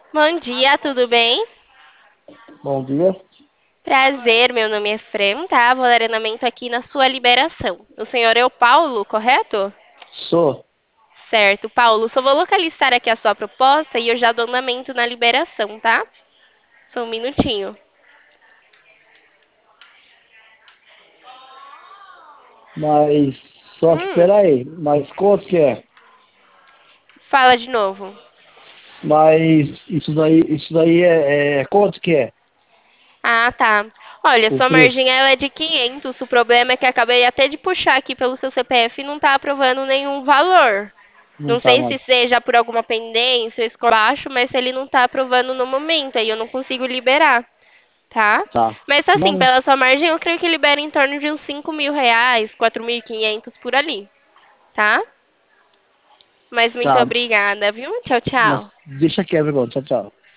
Bom dia, tudo bem? Bom dia. Prazer, meu nome é Fran, tá? Vou dar andamento aqui na sua liberação. O senhor é o Paulo, correto? Sou, Certo, Paulo, só vou localizar aqui a sua proposta e eu já dou andamento na liberação, tá? Só um minutinho. mas só que Hum, peraí, mas quanto que é? fala de novo. Mas isso daí é quanto que é? Ah, tá. Olha, O sua preço? margem ela é de 500. O problema é que acabei até de puxar aqui pelo seu CPF e não tá aprovando nenhum valor. Não Não tá sei se mais. seja por alguma pendência, escolar baixo, mas ele não tá aprovando no momento, aí eu não consigo liberar, tá? Tá. Mas assim, Não, pela sua margem, eu creio que libera em torno de uns R$ 5.000, 4.500 por ali, tá? Mas muito tá. obrigada, viu? Tchau, Mas tchau. deixa quieto agora. Tchau, tchau.